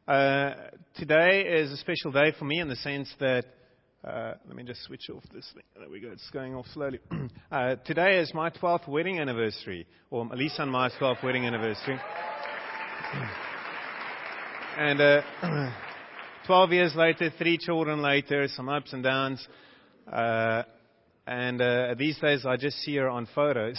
Today is a special day for me in the sense that, let me just switch off this thing. There we go, it's going off slowly. Today is my 12th wedding anniversary, or Lisa and my 12th wedding anniversary. And 12 years later, 3 children later, some ups and downs. And these days I just see her on photos.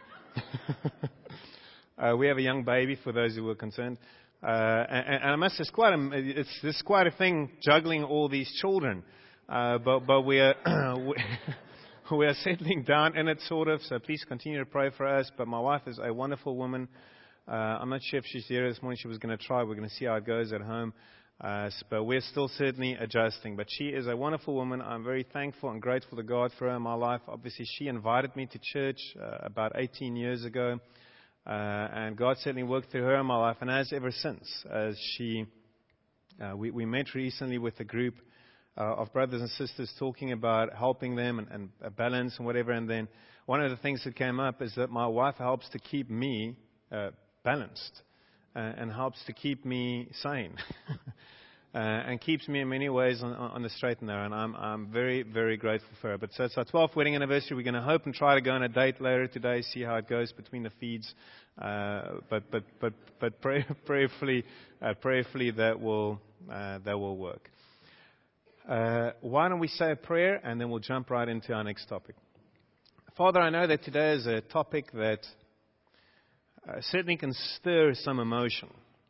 We have a young baby, for those who were concerned. And I must say, it's quite a thing juggling all these children. But we are we are settling down in it, sort of. So please continue to pray for us. But my wife is a wonderful woman. I'm not sure if she's here this morning. She was going to try. We're going to see how it goes at home. But we're still certainly adjusting. But she is a wonderful woman. I'm very thankful and grateful to God for her in my life. Obviously, she invited me to church about 18 years ago. And God certainly worked through her in my life, and has ever since. As we met recently with a group of brothers and sisters talking about helping them and a balance and whatever. And then one of the things that came up is that my wife helps to keep me balanced and helps to keep me sane. And keeps me in many ways on the straight and narrow, and I'm very, very grateful for her. But so it's our 12th wedding anniversary. We're going to hope and try to go on a date later today, see how it goes between the feeds. But prayerfully that will work. Why don't we say a prayer, and then we'll jump right into our next topic. Father, I know that today is a topic that certainly can stir some emotion.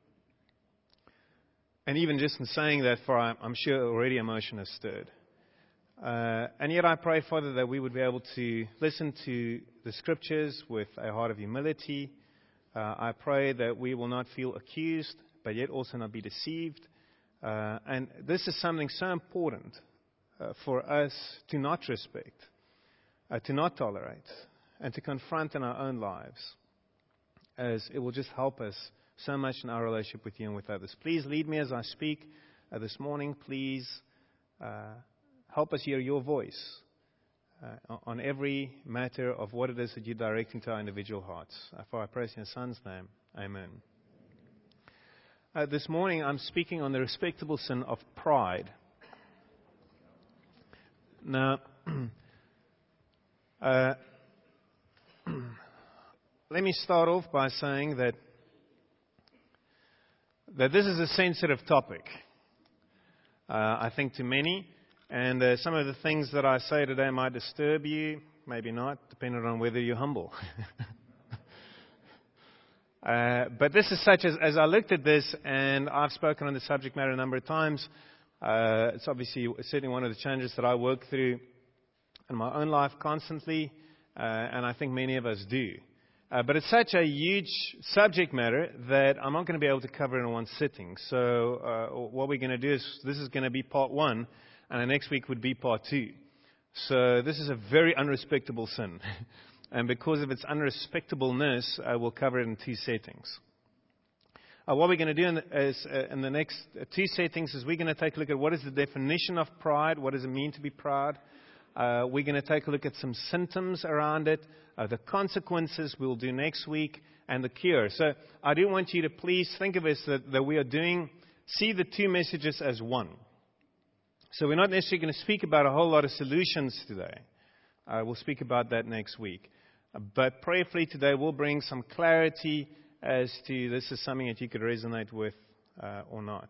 And even just in saying that, for I'm sure already emotion has stirred. And yet I pray, Father, that we would be able to listen to the Scriptures with a heart of humility. I pray that we will not feel accused, but yet also not be deceived. And this is something so important for us to not respect, to not tolerate, and to confront in our own lives, as it will just help us so much in our relationship with you and with others. Please lead me as I speak this morning. Please help us hear your voice on every matter of what it is that you're directing to our individual hearts. For I pray in your Son's name. Amen. This morning I'm speaking on the respectable sin of pride. Now, let me start off by saying that this is a sensitive topic, I think, to many. And some of the things that I say today might disturb you, maybe not, depending on whether you're humble. But this is such as I looked at this, and I've spoken on the subject matter a number of times. It's obviously certainly one of the challenges that I work through in my own life constantly, and I think many of us do. But it's such a huge subject matter that I'm not going to be able to cover it in one sitting. So what we're going to do is, this is going to be part 1, and the next week would be part 2. So this is a very unrespectable sin. And because of its unrespectableness, we'll cover it in 2 settings. What we're going to do in the next 2 settings is we're going to take a look at what is the definition of pride, what does it mean to be proud. We're going to take a look at some symptoms around it, the consequences we'll do next week, and the cure. So I do want you to please think of this, that we are see the 2 messages as one. So we're not necessarily going to speak about a whole lot of solutions today. We'll speak about that next week. But prayerfully today we'll bring some clarity as to this is something that you could resonate with or not.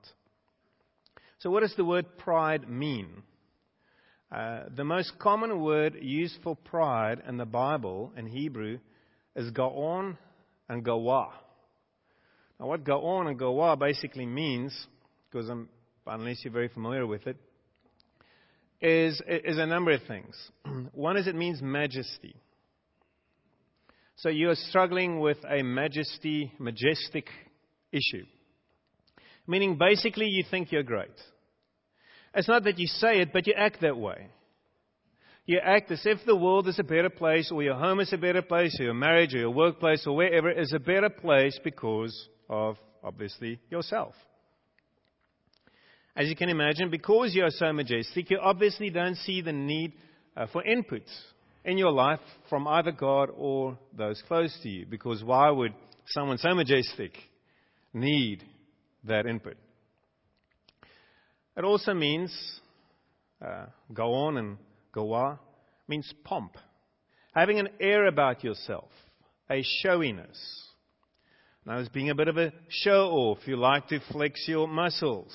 So what does the word pride mean? The most common word used for pride in the Bible in Hebrew is ga'on and gawah. Now what ga'on and gawah basically means, because unless you're very familiar with it, is a number of things. One is it means majesty. So you are struggling with a majestic issue. Meaning basically you think you're great. It's not that you say it, but you act that way. You act as if the world is a better place, or your home is a better place, or your marriage, or your workplace, or wherever is a better place because of, obviously, yourself. As you can imagine, because you are so majestic, you obviously don't see the need for input in your life from either God or those close to you. Because why would someone so majestic need that input? It also means go on and goa, means pomp. Having an air about yourself, a showiness. Now, it's being a bit of a show-off. You like to flex your muscles.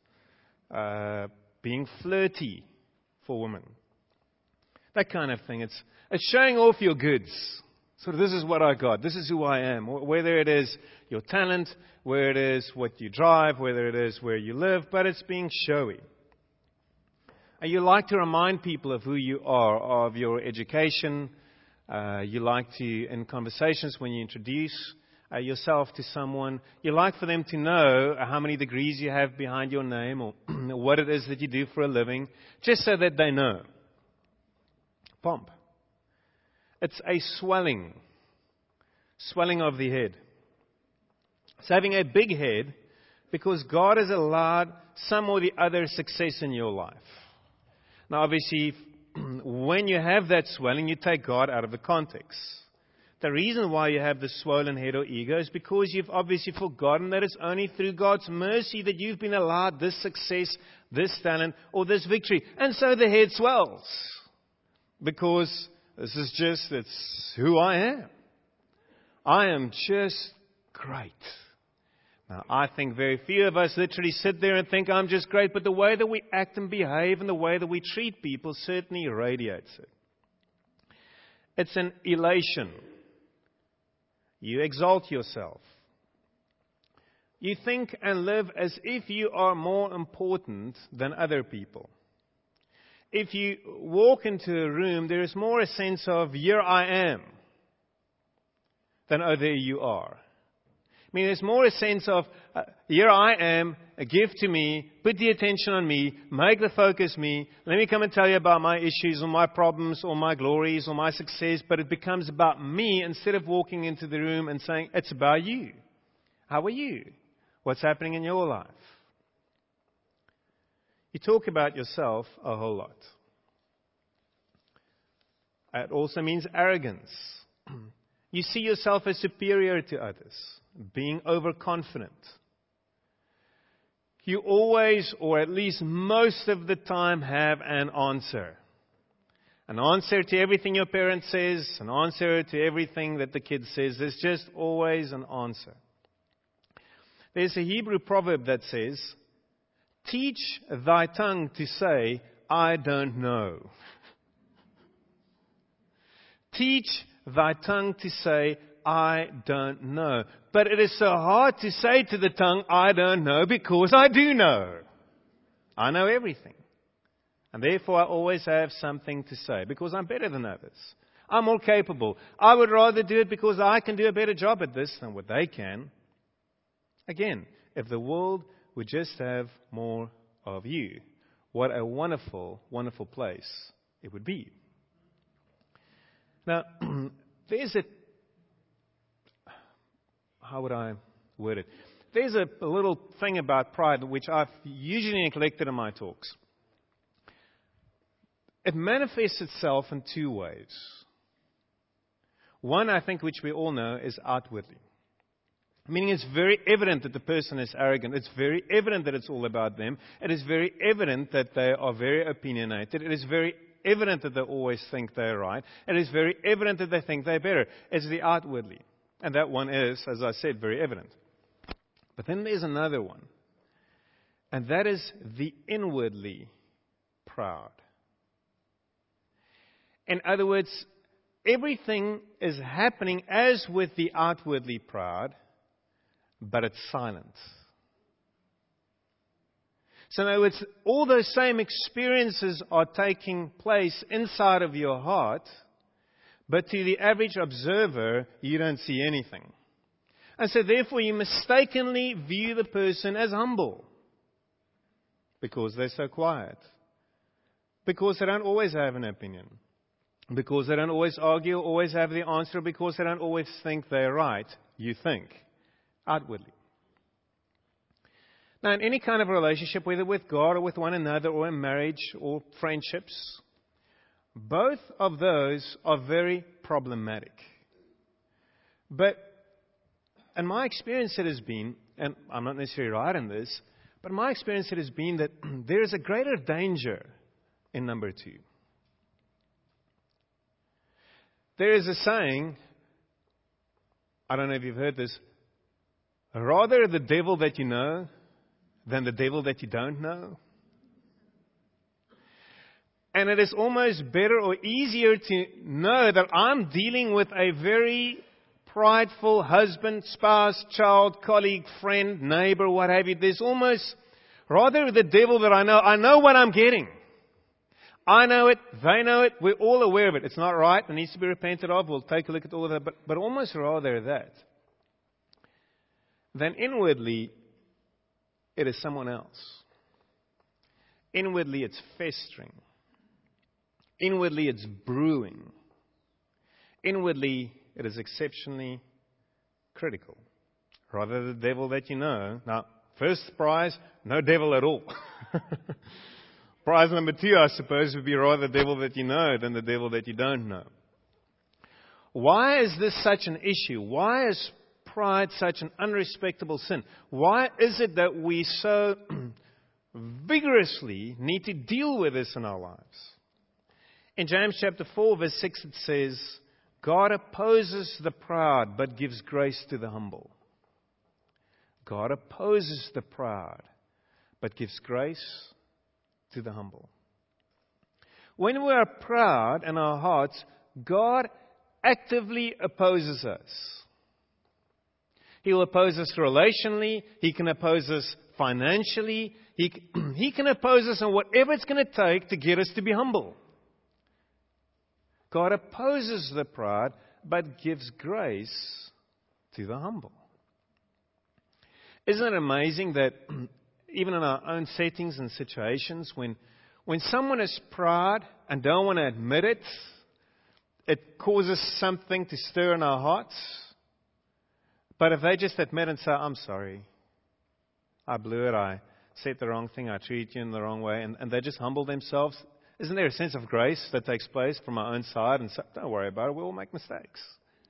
Being flirty for women. That kind of thing. It's showing off your goods. So this is what I got. This is who I am. Whether it is your talent, whether it is what you drive, whether it is where you live, but it's being showy. And you like to remind people of who you are, of your education. You like to, in conversations when you introduce yourself to someone, you like for them to know how many degrees you have behind your name or what it is that you do for a living, just so that they know. Pomp. It's a swelling of the head. It's having a big head because God has allowed some or the other success in your life. Now, obviously, when you have that swelling, you take God out of the context. The reason why you have the swollen head or ego is because you've obviously forgotten that it's only through God's mercy that you've been allowed this success, this talent, or this victory. And so the head swells. Because it's who I am. I am just great. Now, I think very few of us literally sit there and think I'm just great, but the way that we act and behave and the way that we treat people certainly radiates it. It's an elation. You exalt yourself. You think and live as if you are more important than other people. If you walk into a room, there is more a sense of, here I am, than, oh, there you are. I mean, there's more a sense of, here I am, give to me, put the attention on me, make the focus me, let me come and tell you about my issues or my problems or my glories or my success, but it becomes about me instead of walking into the room and saying, it's about you. How are you? What's happening in your life? You talk about yourself a whole lot. It also means arrogance. You see yourself as superior to others, being overconfident. You always, or at least most of the time, have an answer. An answer to everything your parent says, an answer to everything that the kid says. There's just always an answer. There's a Hebrew proverb that says, teach thy tongue to say, I don't know. Teach thy tongue to say, I don't know. But it is so hard to say to the tongue, I don't know, because I do know. I know everything. And therefore I always have something to say, because I'm better than others. I'm more capable. I would rather do it because I can do a better job at this than what they can. Again, if the world would just have more of you, what a wonderful, wonderful place it would be. Now, there's a, how would I word it? There's a little thing about pride which I've usually neglected in my talks. It manifests itself in two ways. One, I think, which we all know, is outwardly. Meaning it's very evident that the person is arrogant. It's very evident that it's all about them. It is very evident that they are very opinionated. It is very evident that they always think they're right. It is very evident that they think they're better. It's the outwardly. And that one is, as I said, very evident. But then there's another one. And that is the inwardly proud. In other words, everything is happening as with the outwardly proud, but it's silent. So in other words, all those same experiences are taking place inside of your heart, but to the average observer, you don't see anything. And so therefore you mistakenly view the person as humble. Because they're so quiet. Because they don't always have an opinion. Because they don't always argue, always have the answer, because they don't always think they're right. You think. Outwardly. Now, in any kind of relationship, whether with God or with one another, or in marriage or friendships, both of those are very problematic. But in my experience it has been, and I'm not necessarily right in this, But my experience it has been that there is a greater danger in number two. There is a saying, I don't know if you've heard this, rather the devil that you know than the devil that you don't know. And it is almost better or easier to know that I'm dealing with a very prideful husband, spouse, child, colleague, friend, neighbor, what have you. There's almost, rather the devil that I know what I'm getting. I know it, they know it, we're all aware of it. It's not right, it needs to be repented of. We'll take a look at all of that, but almost rather that. Then inwardly, it is someone else. Inwardly, it's festering. Inwardly, it's brewing. Inwardly, it is exceptionally critical. Rather the devil that you know. Now, first prize, no devil at all. Prize number 2, I suppose, would be rather the devil that you know than the devil that you don't know. Why is this such an issue? Why is pride such an unrespectable sin? Why is it that we so vigorously need to deal with this in our lives? In James chapter 4, verse 6, it says, God opposes the proud, but gives grace to the humble. God opposes the proud, but gives grace to the humble. When we are proud in our hearts, God actively opposes us. He will oppose us relationally. He can oppose us financially. He can oppose us in whatever it's going to take to get us to be humble. God opposes the proud, but gives grace to the humble. Isn't it amazing that even in our own settings and situations, when someone is proud and don't want to admit it, it causes something to stir in our hearts. But if they just admit and say, I'm sorry, I blew it, I said the wrong thing, I treated you in the wrong way, and they just humble themselves, isn't there a sense of grace that takes place from our own side? And say, don't worry about it, we all make mistakes.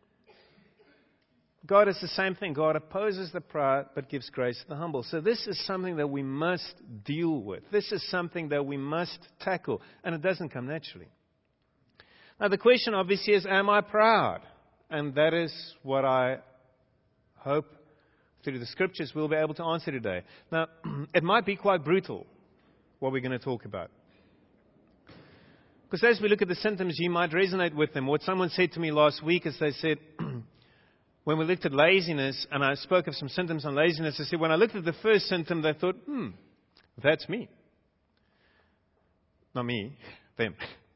God is the same thing. God opposes the proud, but gives grace to the humble. So this is something that we must deal with. This is something that we must tackle. And it doesn't come naturally. Now the question obviously is, am I proud? And that is what I hope through the scriptures we'll be able to answer today. Now, it might be quite brutal, what we're going to talk about. Because as we look at the symptoms, you might resonate with them. What someone said to me last week is they said, when we looked at laziness, and I spoke of some symptoms on laziness, I said, when I looked at the first symptom, they thought, that's me. Not me, them.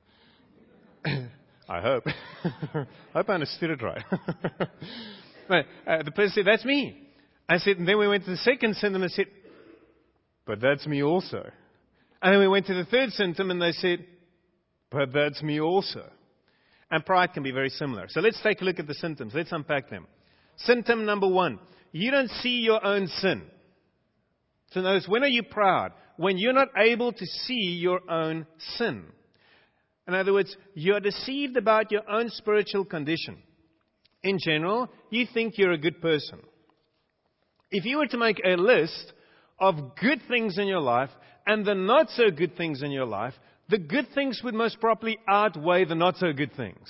I hope. I hope I understood it right. But, the person said, that's me. I said, and then we went to the second symptom and said, but that's me also. And then we went to the third symptom and they said, but that's me also. And pride can be very similar. So let's take a look at the symptoms. Let's unpack them. Symptom number 1. You don't see your own sin. So notice, when are you proud? When you're not able to see your own sin. In other words, you're deceived about your own spiritual condition. In general, you think you're a good person. If you were to make a list of good things in your life and the not so good things in your life, the good things would most probably outweigh the not so good things.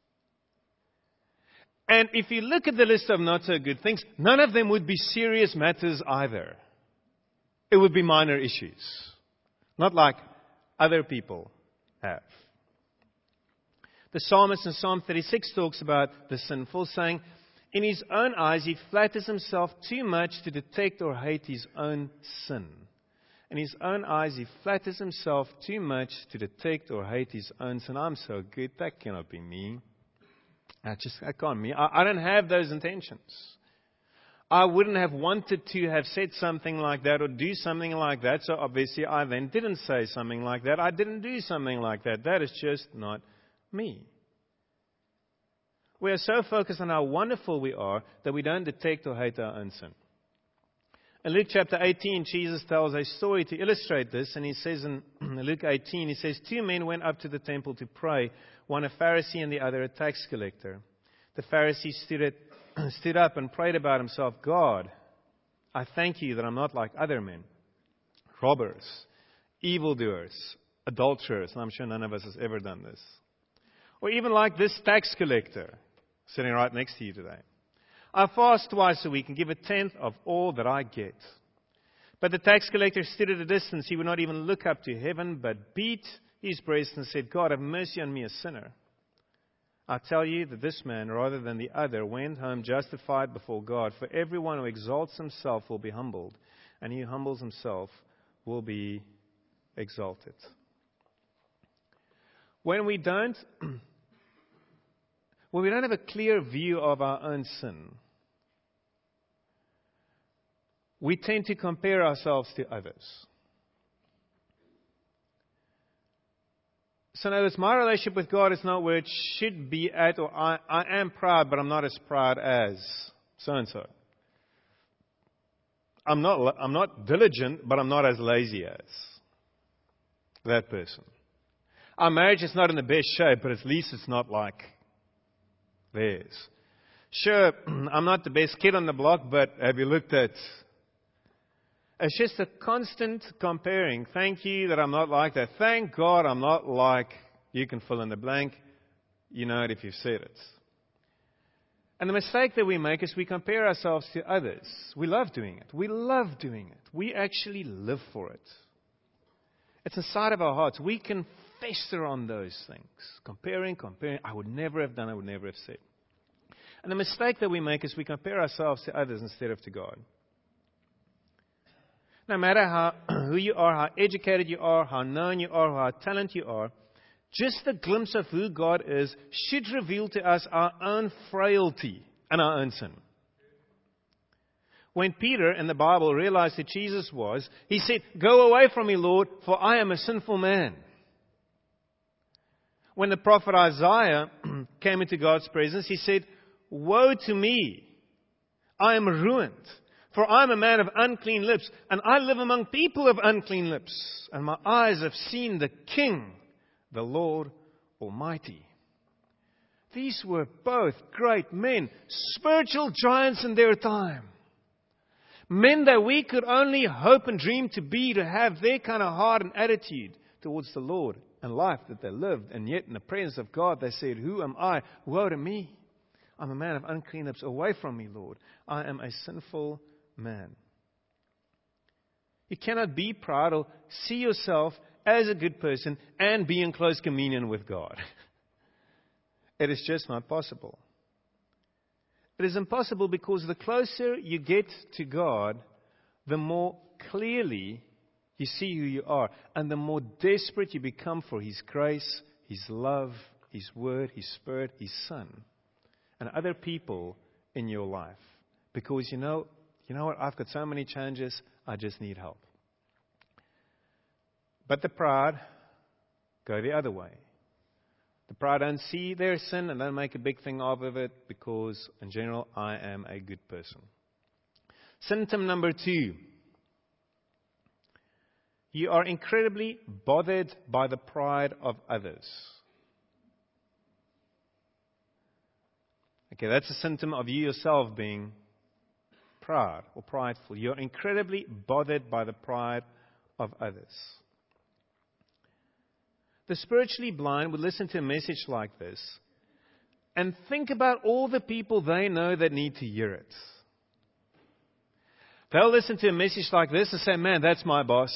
And if you look at the list of not so good things, none of them would be serious matters either. It would be minor issues. Not like other people have. The psalmist in Psalm 36 talks about the sinful, saying, in his own eyes he flatters himself too much to detect or hate his own sin. In his own eyes he flatters himself too much to detect or hate his own sin. I'm so good, that cannot be me. I can't be. I don't have those intentions. I wouldn't have wanted to have said something like that or do something like that, so obviously I then didn't say something like that. I didn't do something like that. That is just not me. We are so focused on how wonderful we are that we don't detect or hate our own sin. In Luke chapter 18, Jesus tells a story to illustrate this, and he says in Luke 18, he says, 2 men went up to the temple to pray, one a Pharisee and the other a tax collector. The Pharisee stood up and prayed about himself, God, I thank you that I'm not like other men, robbers, evildoers, adulterers, and I'm sure none of us has ever done this. Or even like this tax collector sitting right next to you today. I fast twice a week and give a tenth of all that I get. But the tax collector stood at a distance. He would not even look up to heaven, but beat his breast and said, God, have mercy on me, a sinner. I tell you that this man, rather than the other, went home justified before God. For everyone who exalts himself will be humbled, and he who humbles himself will be exalted. When we don't have a clear view of our own sin, we tend to compare ourselves to others. So in other words, my relationship with God is not where it should be at, or I am proud, but I'm not as proud as so-and-so. I'm not diligent, but I'm not as lazy as that person. Our marriage is not in the best shape, but at least it's not like theirs. Sure, I'm not the best kid on the block, but have you looked at... It's just a constant comparing. Thank you that I'm not like that. Thank God I'm not like, you can fill in the blank. You know it if you've said it. And the mistake that we make is we compare ourselves to others. We love doing it. We love doing it. We actually live for it. It's inside of our hearts. We can fester on those things. Comparing. I would never have done, I would never have said. And the mistake that we make is we compare ourselves to others instead of to God. No matter who you are, how educated you are, how known you are, how talented you are, just a glimpse of who God is should reveal to us our own frailty and our own sin. When Peter in the Bible realized who Jesus was, he said, "Go away from me, Lord, for I am a sinful man." When the prophet Isaiah came into God's presence, he said, "Woe to me, I am ruined. For I am a man of unclean lips, and I live among people of unclean lips, and my eyes have seen the King, the Lord Almighty." These were both great men, spiritual giants in their time. Men that we could only hope and dream to be, to have their kind of heart and attitude towards the Lord and life that they lived. And yet in the presence of God they said, "Who am I? Woe to me. I'm a man of unclean lips. Away from me, Lord. I am a sinful man." You cannot be proud or see yourself as a good person and be in close communion with God. It is just not possible. It is impossible because the closer you get to God, the more clearly you see who you are, and the more desperate you become for His grace, His love, His Word, His Spirit, His Son, and other people in your life. Because you know what? I've got so many challenges, I just need help. But the proud go the other way. The proud don't see their sin and don't make a big thing of it because, in general, I am a good person. Symptom number 2. You are incredibly bothered by the pride of others. Okay, that's a symptom of you yourself being proud or prideful. You're incredibly bothered by the pride of others. The spiritually blind would listen to a message like this and think about all the people they know that need to hear it. They'll listen to a message like this and say, "Man, that's my boss.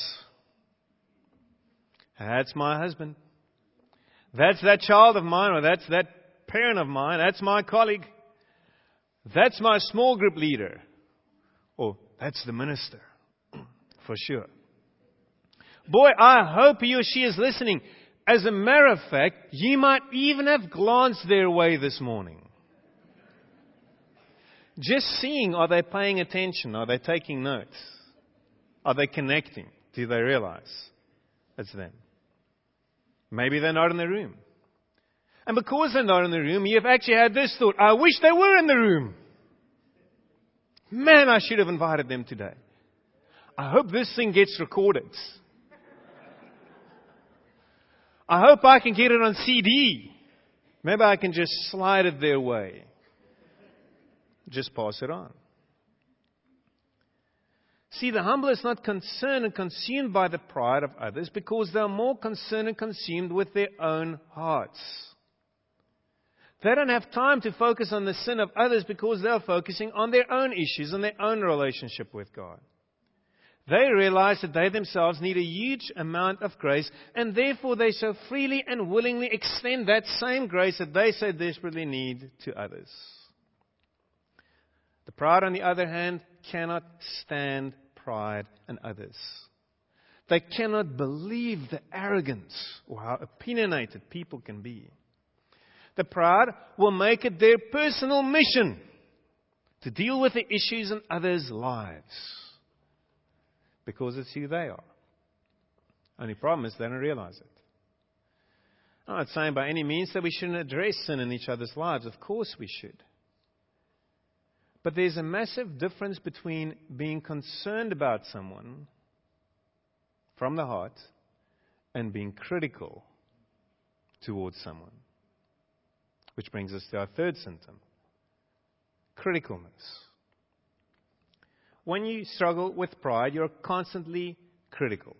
That's my husband. That's that child of mine, or that's that parent of mine. That's my colleague. That's my small group leader. Or that's the minister." For sure. Boy, I hope he or she is listening. As a matter of fact, you might even have glanced their way this morning. Just seeing, are they paying attention? Are they taking notes? Are they connecting? Do they realize it's them? Maybe they're not in the room. And because they're not in the room, you've actually had this thought: I wish they were in the room. Man, I should have invited them today. I hope this thing gets recorded. I hope I can get it on CD. Maybe I can just slide it their way. Just pass it on. See, the humble is not concerned and consumed by the pride of others because they are more concerned and consumed with their own hearts. They don't have time to focus on the sin of others because they are focusing on their own issues and their own relationship with God. They realize that they themselves need a huge amount of grace, and therefore they so freely and willingly extend that same grace that they so desperately need to others. The proud, on the other hand, cannot stand pride in others. They cannot believe the arrogance or how opinionated people can be. The proud will make it their personal mission to deal with the issues in others' lives because it's who they are. Only problem is they don't realize it. I'm not saying by any means that we shouldn't address sin in each other's lives. Of course we should. But there's a massive difference between being concerned about someone from the heart and being critical towards someone. Which brings us to our third symptom, criticalness. When you struggle with pride, you're constantly critical.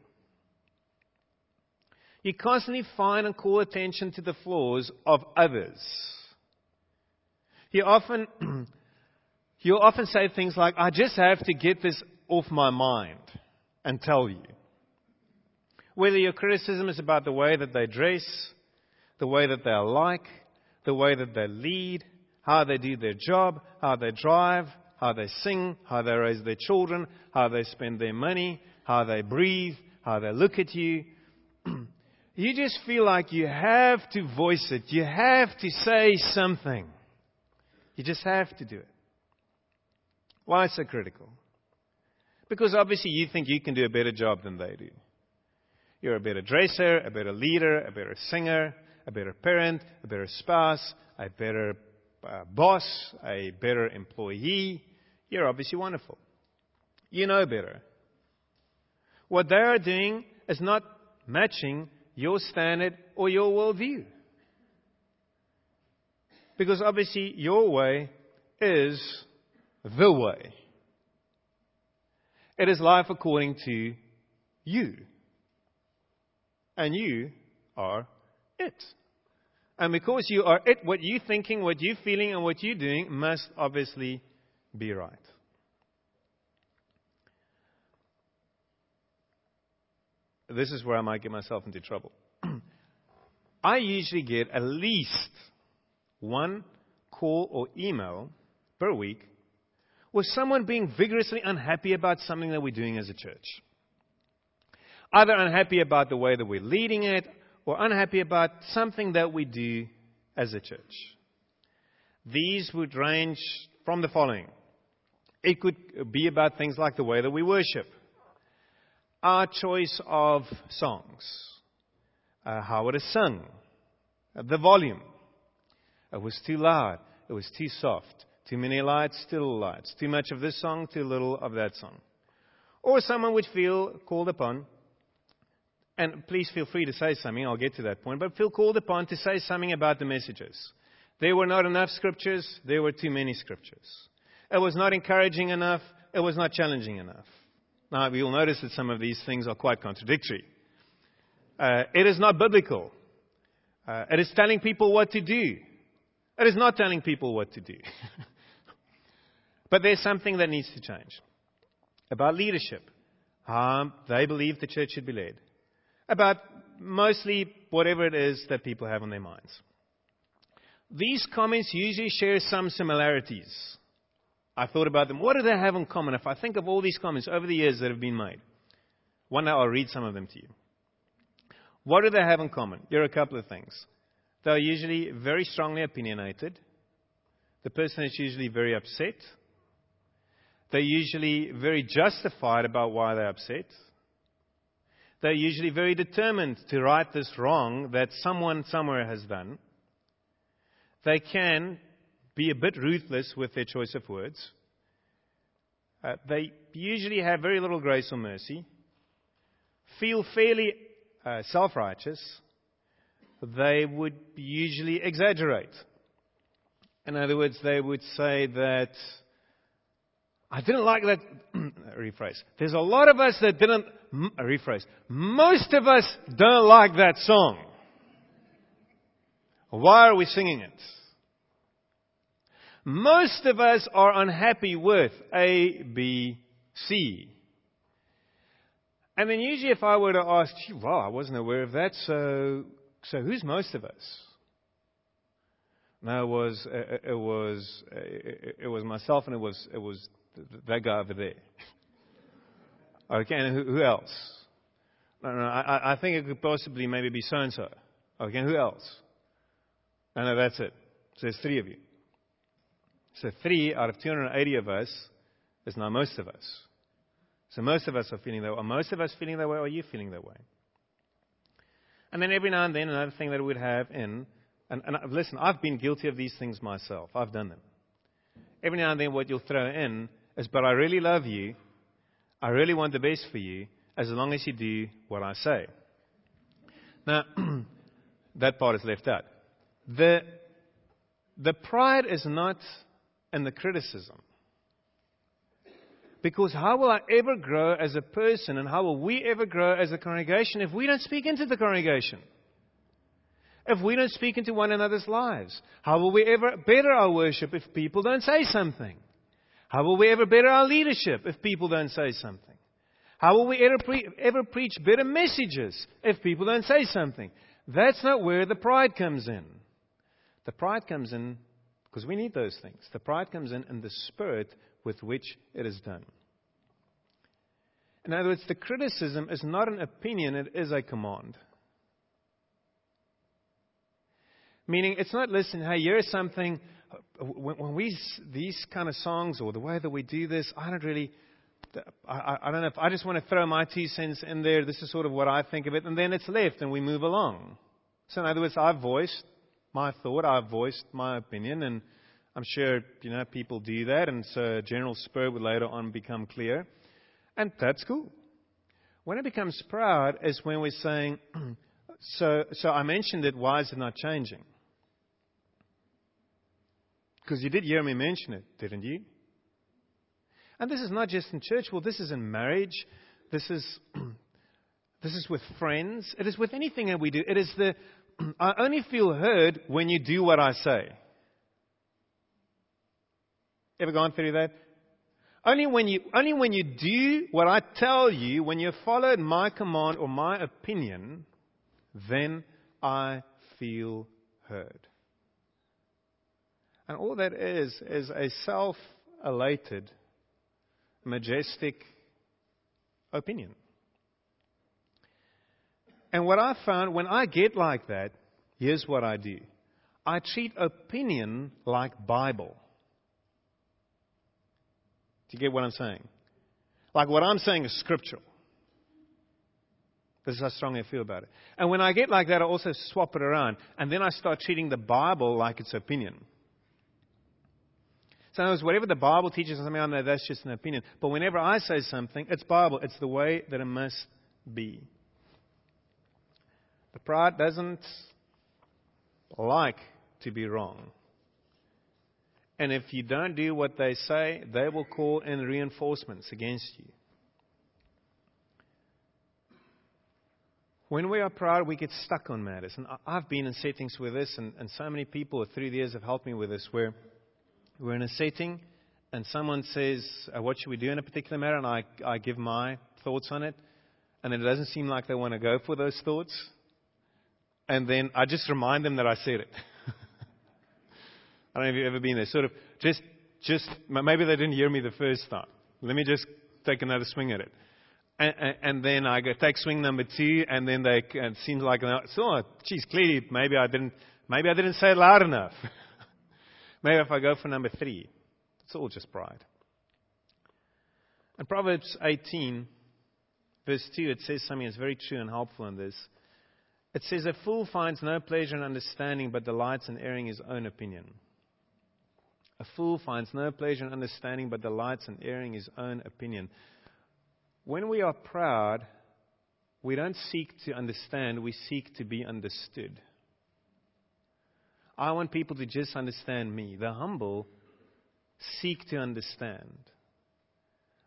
You constantly find and call attention to the flaws of others. You'll often say things like, I just have to get this off my mind and tell you. Whether your criticism is about the way that they dress, the way that they are like, the way that they lead, how they do their job, how they drive, how they sing, how they raise their children, how they spend their money, how they breathe, how they look at you. You just feel like you have to voice it. You have to say something. You just have to do it. Why so critical? Because obviously you think you can do a better job than they do. You're a better dresser, a better leader, a better singer, a better parent, a better spouse, a better boss, a better employee. You're obviously wonderful. You know better. What they are doing is not matching your standard or your worldview. Because obviously your way is the way. It is life according to you. And you are it. And because you are it, what you're thinking, what you're feeling, and what you're doing must obviously be right. This is where I might get myself into trouble. I usually get at least one call or email per week with someone being vigorously unhappy about something that we're doing as a church. Either unhappy about the way that we're leading it, or unhappy about something that we do as a church. These would range from the following. It could be about things like the way that we worship, our choice of songs, how it is sung, the volume. It was too loud, it was too soft, too many lights, too little lights, too much of this song, too little of that song. Or someone would feel called upon, and please feel free to say something, I'll get to that point, but feel called upon to say something about the messages. There were not enough scriptures, there were too many scriptures. It was not encouraging enough, it was not challenging enough. Now, you'll notice that some of these things are quite contradictory. It is not biblical. It is telling people what to do. It is not telling people what to do. But there's something that needs to change. About leadership. They believe the church should be led. About mostly whatever it is that people have on their minds. These comments usually share some similarities. I thought about them. What do they have in common? If I think of all these comments over the years that have been made, one day I'll read some of them to you. What do they have in common? Here are a couple of things. They're usually very strongly opinionated. The person is usually very upset. They're usually very justified about why they're upset. They're usually very determined to right this wrong that someone somewhere has done. They can be a bit ruthless with their choice of words. They usually have very little grace or mercy. Feel fairly self-righteous. They would usually exaggerate. In other words, they would say that I didn't like that. Rephrase. There's a lot of us that didn't. Rephrase. Most of us don't like that song. Why are we singing it? Most of us are unhappy with A, B, C. And then usually if I were to ask, wow, I wasn't aware of that, so who's most of us? No, it was myself, and it was that guy over there. Okay, and who else? No, I think it could possibly maybe be so-and-so. Okay, who else? No, that's it. So there's 3 of you. So 3 out of 280 of us is now most of us. So most of us are feeling that way. Are most of us feeling that way, or are you feeling that way? And then every now and then, another thing that we'd have in, and listen, I've been guilty of these things myself. I've done them. Every now and then what you'll throw in is, but I really love you. I really want the best for you, as long as you do what I say. Now, that part is left out. The pride is not in the criticism. Because how will I ever grow as a person, and how will we ever grow as a congregation if we don't speak into the congregation? If we don't speak into one another's lives? How will we ever better our worship if people don't say something? How will we ever better our leadership if people don't say something? How will we ever preach better messages if people don't say something? That's not where the pride comes in. The pride comes in because we need those things. The pride comes in the spirit with which it is done. In other words, the criticism is not an opinion, it is a command. Meaning, it's not, listen, hey, here's something, when these kind of songs, or the way that we do this, I don't know if I just want to throw my 2 cents in there, this is sort of what I think of it, and then it's left, and we move along. So in other words, I've voiced my thought, I've voiced my opinion, and I'm sure, people do that, and so a general spirit would later on become clear. And that's cool. When it becomes proud is when we're saying, so I mentioned it, why is it not changing? Because you did hear me mention it, didn't you? And this is not just in church, well, this is in marriage, this is with friends, it is with anything that we do. It is I only feel heard when you do what I say. Ever gone through that? Only when you do what I tell you, when you followed my command or my opinion, then I feel heard. And all that is a self-elated, majestic opinion. And what I found, when I get like that, here's what I do. I treat opinion like Bible. Do you get what I'm saying? Like what I'm saying is scriptural. This is how strong I feel about it. And when I get like that, I also swap it around. And then I start treating the Bible like it's opinion. So in other words, whatever the Bible teaches, I know that's just an opinion. But whenever I say something, it's Bible. It's the way that it must be. The pride doesn't like to be wrong. And if you don't do what they say, they will call in reinforcements against you. When we are proud, we get stuck on matters. And I've been in settings with this, and so many people through the years have helped me with this, where we're in a setting and someone says, what should we do in a particular matter? And I give my thoughts on it. And it doesn't seem like they want to go for those thoughts. And then I just remind them that I said it. I don't know if you've ever been there. Sort of, just maybe they didn't hear me the first time. Let me just take another swing at it. And then I go take swing number 2, and then it seems like, geez, clearly, maybe I didn't say it loud enough. Maybe if I go for number 3, it's all just pride. In Proverbs 18, verse 2, it says something that's very true and helpful in this. It says, a fool finds no pleasure in understanding, but delights in airing his own opinion. A fool finds no pleasure in understanding, but delights in airing his own opinion. When we are proud, we don't seek to understand, we seek to be understood. I want people to just understand me. The humble seek to understand.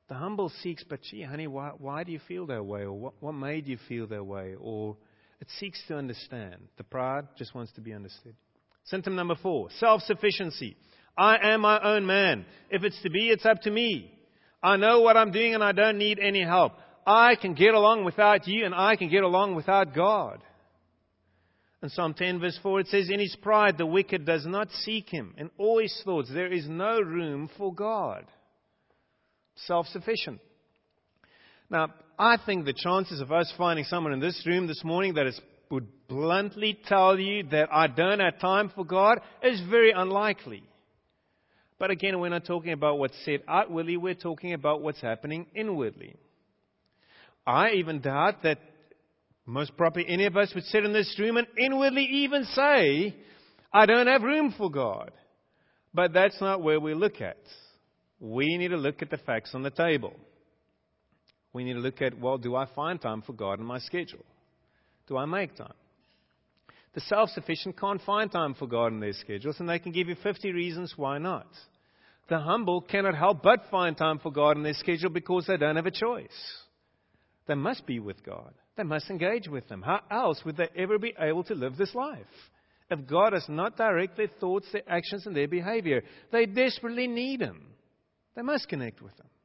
The humble seeks, but gee, honey, why do you feel that way? Or what made you feel that way? Or it seeks to understand. The pride just wants to be understood. Symptom number 4, self-sufficiency. I am my own man. If it's to be, it's up to me. I know what I'm doing and I don't need any help. I can get along without you and I can get along without God. In Psalm 10 verse 4 it says, in his pride the wicked does not seek him. In all his thoughts there is no room for God. Self-sufficient. Now, I think the chances of us finding someone in this room this morning that would bluntly tell you that I don't have time for God is very unlikely. But again, we're not talking about what's said outwardly, we're talking about what's happening inwardly. I even doubt that most probably any of us would sit in this room and inwardly even say, I don't have room for God. But that's not where we look at. We need to look at the facts on the table. We need to look at, well, do I find time for God in my schedule? Do I make time? The self-sufficient can't find time for God in their schedules, and they can give you 50 reasons why not. The humble cannot help but find time for God in their schedule because they don't have a choice. They must be with God. They must engage with Him. How else would they ever be able to live this life? If God does not direct their thoughts, their actions, and their behavior, they desperately need Him. They must connect with Him.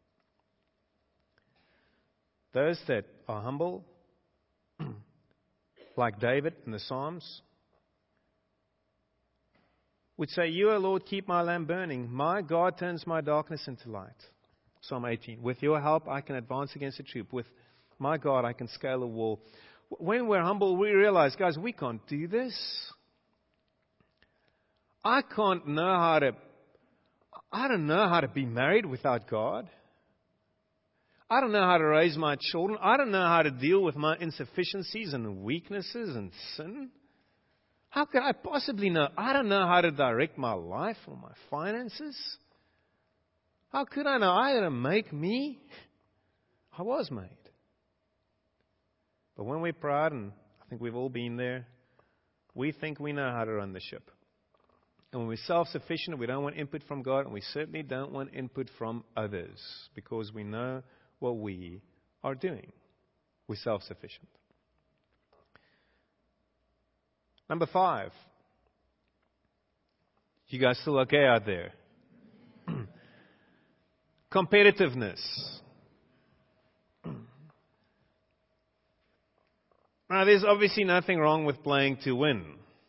Those that are humble, like David in the Psalms, would say, you, O Lord, keep my lamp burning. My God turns my darkness into light. Psalm 18. With your help, I can advance against a troop. With my God, I can scale a wall. When we're humble, we realize, guys, we can't do this. I don't know how to be married without God. I don't know how to raise my children. I don't know how to deal with my insufficiencies and weaknesses and sin. How could I possibly know? I don't know how to direct my life or my finances. How could I know? I had to make me. I was made. But when we're proud, and I think we've all been there, we think we know how to run the ship. And when we're self-sufficient, we don't want input from God, and we certainly don't want input from others, because we know what we are doing. We're self-sufficient. Number 5. You guys still okay out there? Competitiveness. Now, there's obviously nothing wrong with playing to win.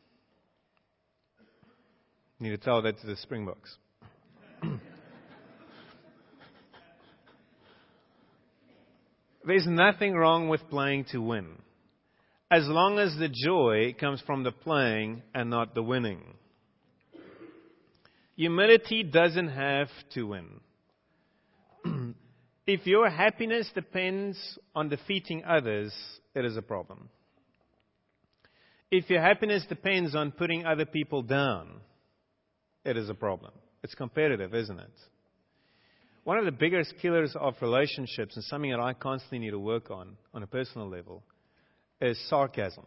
You need to tell that to the Springboks. There's nothing wrong with playing to win, as long as the joy comes from the playing and not the winning. Humility doesn't have to win. If your happiness depends on defeating others, it is a problem. If your happiness depends on putting other people down, it is a problem. It's competitive, isn't it? One of the biggest killers of relationships, and something that I constantly need to work on a personal level, is sarcasm.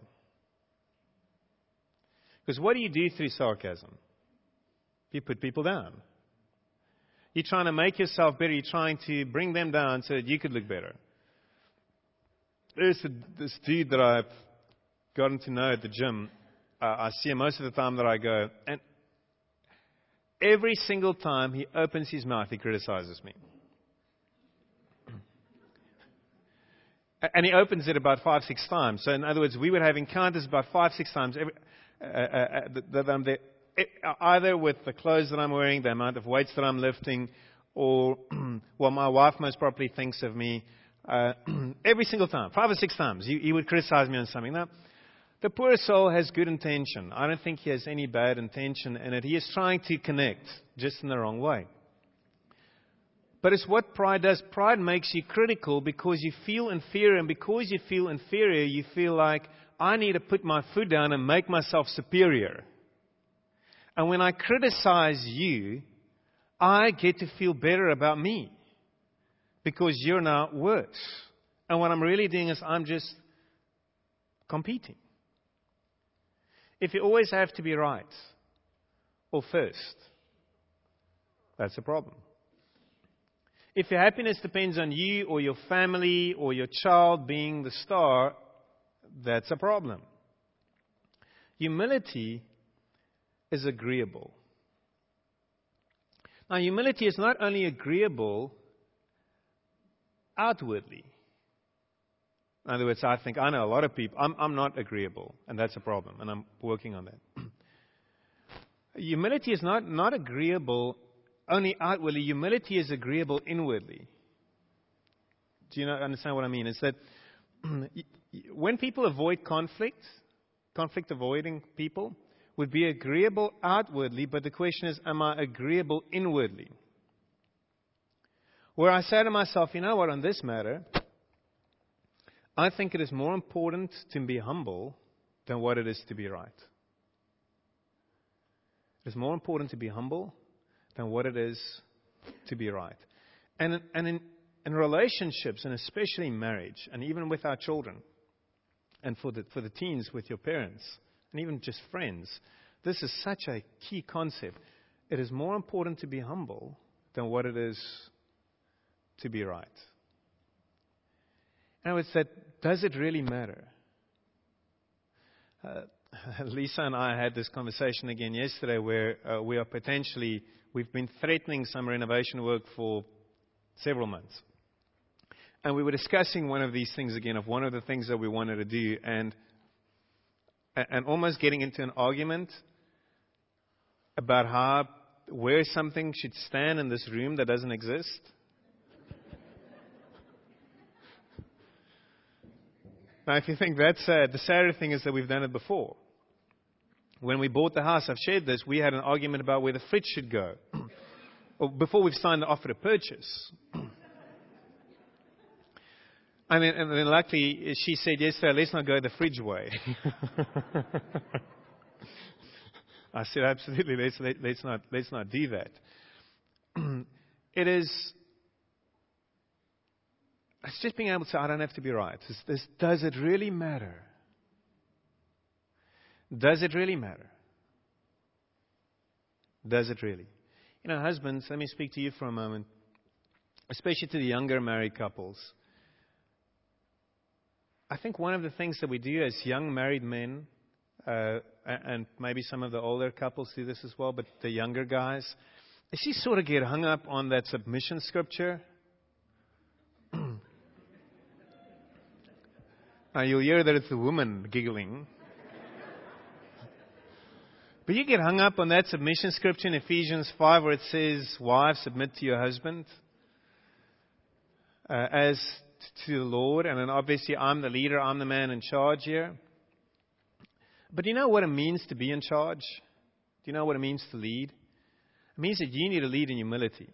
Because what do you do through sarcasm? You put people down. You're trying to make yourself better. You're trying to bring them down so that you could look better. There's this dude that I've gotten to know at the gym. I see him most of the time that I go. And every single time he opens his mouth, he criticizes me. And he opens it about 5-6 times. So in other words, we would have encounters about 5-6 times that I'm there, either with the clothes that I'm wearing, the amount of weights that I'm lifting, or what my wife most probably thinks of me. Every single time, 5 or 6 times, he would criticize me on something. Now, the poor soul has good intention. I don't think he has any bad intention in it. He is trying to connect, just in the wrong way. But it's what pride does. Pride makes you critical because you feel inferior. And because you feel inferior, you feel like, I need to put my foot down and make myself superior. And when I criticize you, I get to feel better about me. Because you're now worse. And what I'm really doing is I'm just competing. If you always have to be right or first, that's a problem. If your happiness depends on you or your family or your child being the star, that's a problem. Humility is agreeable. Now, humility is not only agreeable outwardly. In other words, I know a lot of people, I'm not agreeable, and that's a problem, and I'm working on that. Humility is not agreeable only outwardly. Humility is agreeable inwardly. Do you understand what I mean? It's that when people avoid conflict avoiding people would be agreeable outwardly, but the question is, am I agreeable inwardly? Where I say to myself, you know what, on this matter, I think it is more important to be humble than what it is to be right. It's more important to be humble than what it is to be right. And in relationships, and especially in marriage, and even with our children, and for the teens with your parents, and even just friends, this is such a key concept. It is more important to be humble than what it is to be right. Now, it's that, does it really matter? Lisa and I had this conversation again yesterday where we've been threatening some renovation work for several months. And we were discussing one of these things again, of one of the things that we wanted to do, and almost getting into an argument about where something should stand in this room that doesn't exist. Now, if you think that's sad, the sadder thing is that we've done it before. When we bought the house, I've shared this, we had an argument about where the fridge should go. Before we've signed the offer to purchase. And then luckily, she said yesterday, let's not go the fridge way. I said, absolutely, let's not do that. It's just being able to say, I don't have to be right. Does it really matter? Does it really matter? Does it really? Husbands, let me speak to you for a moment, especially to the younger married couples. I think one of the things that we do as young married men, and maybe some of the older couples do this as well, but the younger guys, is you sort of get hung up on that submission scripture. Now, you'll hear that it's the woman giggling. But you get hung up on that submission scripture in Ephesians 5 where it says, wives, submit to your husband as to the Lord. And then obviously I'm the leader, I'm the man in charge here. But do you know what it means to be in charge? Do you know what it means to lead? It means that you need to lead in humility.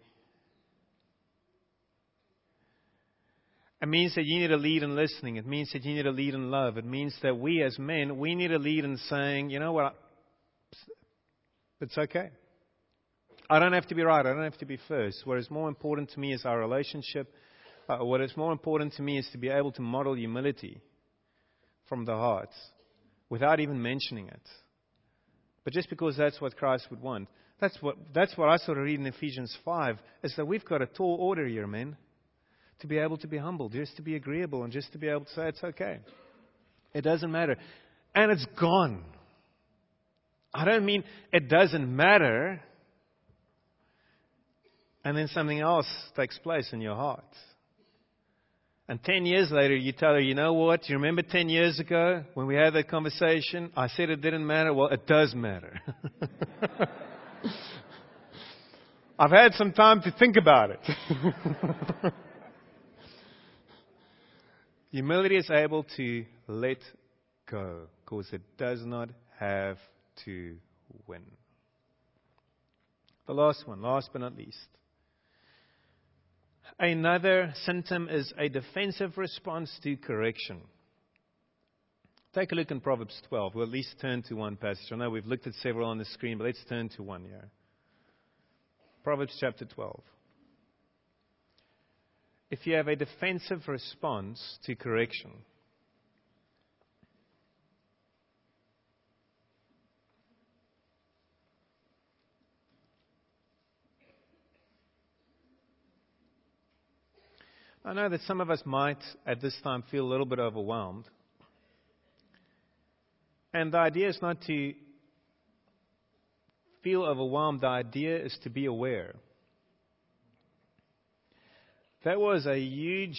It means that you need to lead in listening. It means that you need to lead in love. It means that we as men, we need to lead in saying, you know what, it's okay. I don't have to be right. I don't have to be first. What is more important to me is our relationship. What is more important to me is to be able to model humility from the heart without even mentioning it. But just because that's what Christ would want. That's what I sort of read in Ephesians 5, is that we've got a tall order here, men. To be able to be humble, just to be agreeable, and just to be able to say it's okay. It doesn't matter. And it's gone. I don't mean it doesn't matter, and then something else takes place in your heart. And 10 years later, you tell her, you know what? You remember 10 years ago when we had that conversation? I said it didn't matter. Well, it does matter. I've had some time to think about it. Humility is able to let go because it does not have to win. The last one, last but not least. Another symptom is a defensive response to correction. Take a look in Proverbs 12. We'll at least turn to one passage. I know we've looked at several on the screen, but let's turn to one here. Proverbs chapter 12. If you have a defensive response to correction, I know that some of us might, at this time, feel a little bit overwhelmed. And the idea is not to feel overwhelmed. The idea is to be aware. That was a huge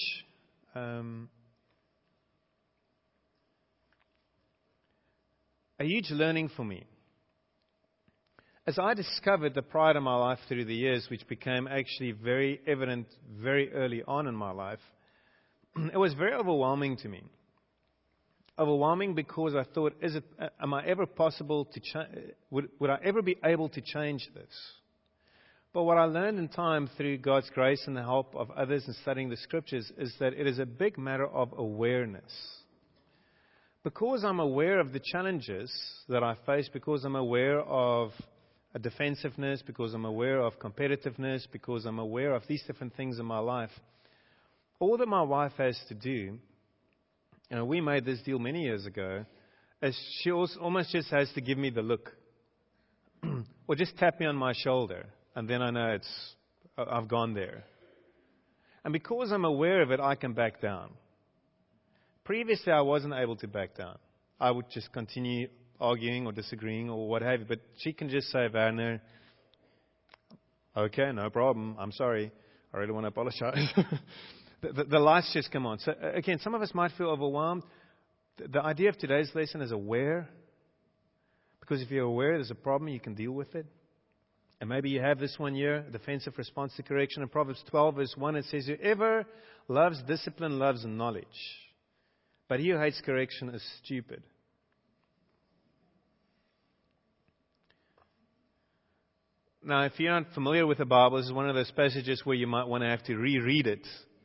learning for me. As I discovered the pride in my life through the years, which became actually very evident very early on in my life, it was very overwhelming to me. Overwhelming because I thought, am I ever possible to would I ever be able to change this? But what I learned in time through God's grace and the help of others in studying the Scriptures is that it is a big matter of awareness. Because I'm aware of the challenges that I face, because I'm aware of a defensiveness, because I'm aware of competitiveness, because I'm aware of these different things in my life, all that my wife has to do, and we made this deal many years ago, is she almost just has to give me the look. Or just tap me on my shoulder, and then I know I've gone there. And because I'm aware of it, I can back down. Previously, I wasn't able to back down. I would just continue arguing or disagreeing or what have you. But she can just say, Werner, okay, no problem. I'm sorry. I really want to apologize. the lights just come on. So again, some of us might feel overwhelmed. The idea of today's lesson is aware. Because if you're aware there's a problem, you can deal with it. And maybe you have this one year, defensive response to correction. In Proverbs 12, verse 1, it says, whoever loves discipline loves knowledge. But he who hates correction is stupid. Now, if you're not familiar with the Bible, this is one of those passages where you might want to have to reread it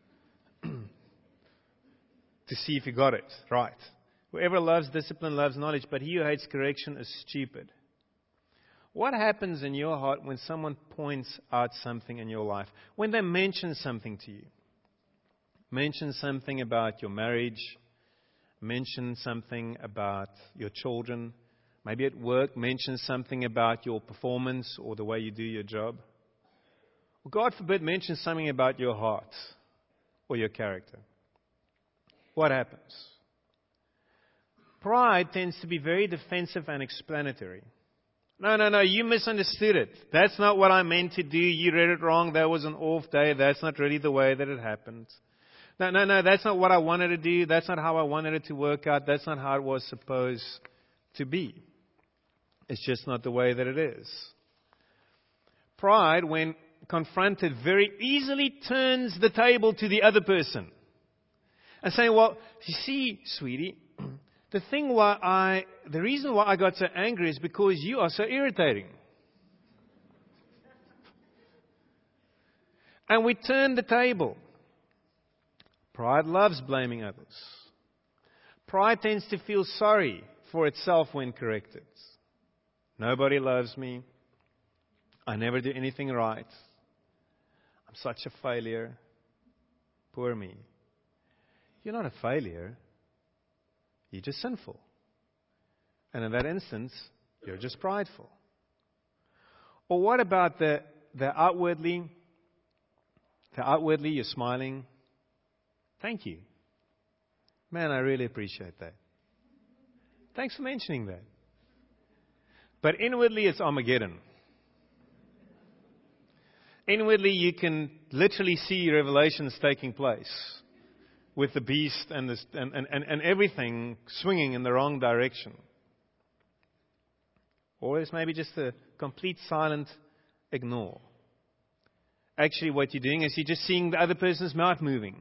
to see if you got it right. Whoever loves discipline loves knowledge, but he who hates correction is stupid. What happens in your heart when someone points out something in your life? When they mention something to you? Mention something about your marriage. Mention something about your children. Maybe at work, mention something about your performance or the way you do your job. Or God forbid, mention something about your heart or your character. What happens? Pride tends to be very defensive and explanatory. No, you misunderstood it. That's not what I meant to do. You read it wrong. That was an off day. That's not really the way that it happened. No, that's not what I wanted to do. That's not how I wanted it to work out. That's not how it was supposed to be. It's just not the way that it is. Pride, when confronted, very easily turns the table to the other person. And saying, well, you see, sweetie, the reason why I got so angry is because you are so irritating. And we turn the table. Pride loves blaming others. Pride tends to feel sorry for itself when corrected. Nobody loves me. I never do anything right. I'm such a failure. Poor me. You're not a failure. You're just sinful. And in that instance, you're just prideful. Or what about the outwardly you're smiling? Thank you. Man, I really appreciate that. Thanks for mentioning that. But inwardly, it's Armageddon. Inwardly, you can literally see revelations taking place with the beast and everything swinging in the wrong direction. Or it's maybe just a complete silent ignore. Actually, what you're doing is you're just seeing the other person's mouth moving.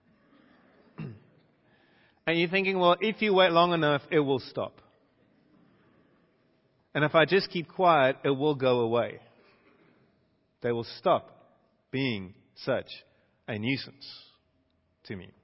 And you're thinking, well, if you wait long enough, it will stop. And if I just keep quiet, it will go away. They will stop being such a nuisance to me.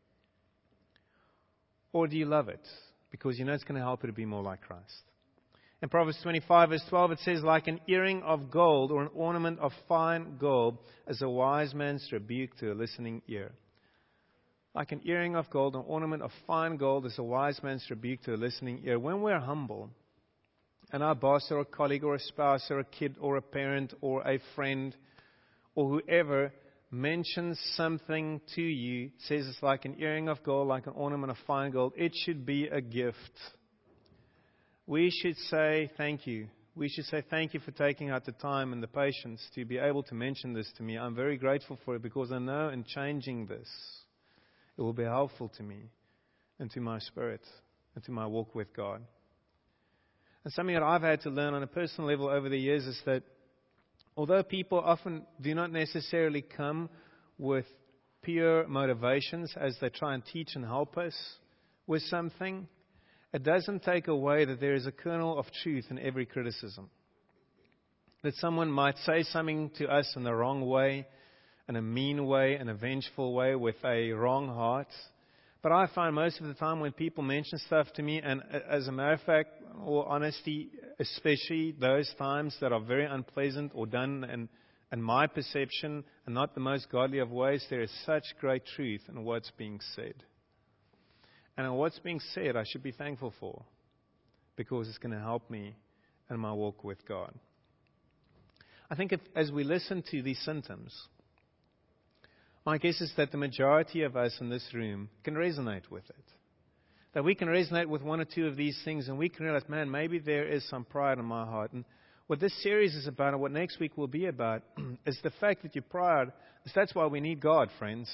Or do you love it? Because you know it's going to help you to be more like Christ. In Proverbs 25, verse 12, it says, like an earring of gold or an ornament of fine gold is a wise man's rebuke to a listening ear. Like an earring of gold, an ornament of fine gold is a wise man's rebuke to a listening ear. When we're humble, and our boss or a colleague or a spouse or a kid or a parent or a friend or whoever mentions something to you, says it's like an earring of gold, like an ornament of fine gold, it should be a gift. We should say thank you. We should say thank you for taking out the time and the patience to be able to mention this to me. I'm very grateful for it because I know in changing this, it will be helpful to me and to my spirit and to my walk with God. And something that I've had to learn on a personal level over the years is that although people often do not necessarily come with pure motivations as they try and teach and help us with something, it doesn't take away that there is a kernel of truth in every criticism. That someone might say something to us in the wrong way, in a mean way, in a vengeful way, with a wrong heart. But I find most of the time when people mention stuff to me, and as a matter of fact, or honesty, especially those times that are very unpleasant or done in my perception and not the most godly of ways, there is such great truth in what's being said. And in what's being said, I should be thankful for, because it's going to help me in my walk with God. I think as we listen to these symptoms, my guess is that the majority of us in this room can resonate with it. That we can resonate with one or two of these things, and we can realize, man, maybe there is some pride in my heart. And what this series is about, and what next week will be about, is the fact that you're proud. That's why we need God, friends.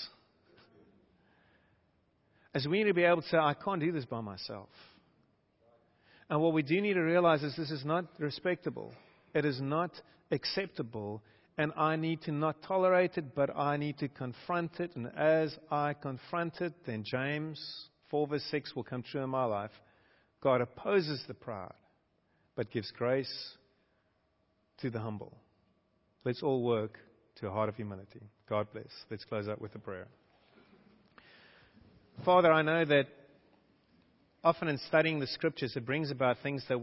As we need to be able to say, I can't do this by myself. And what we do need to realize is this is not respectable. It is not acceptable. And I need to not tolerate it, but I need to confront it. And as I confront it, then James 4 verse 6 will come true in my life. God opposes the proud, but gives grace to the humble. Let's all work to a heart of humility. God bless. Let's close out with a prayer. Father, I know that often in studying the Scriptures, it brings about things that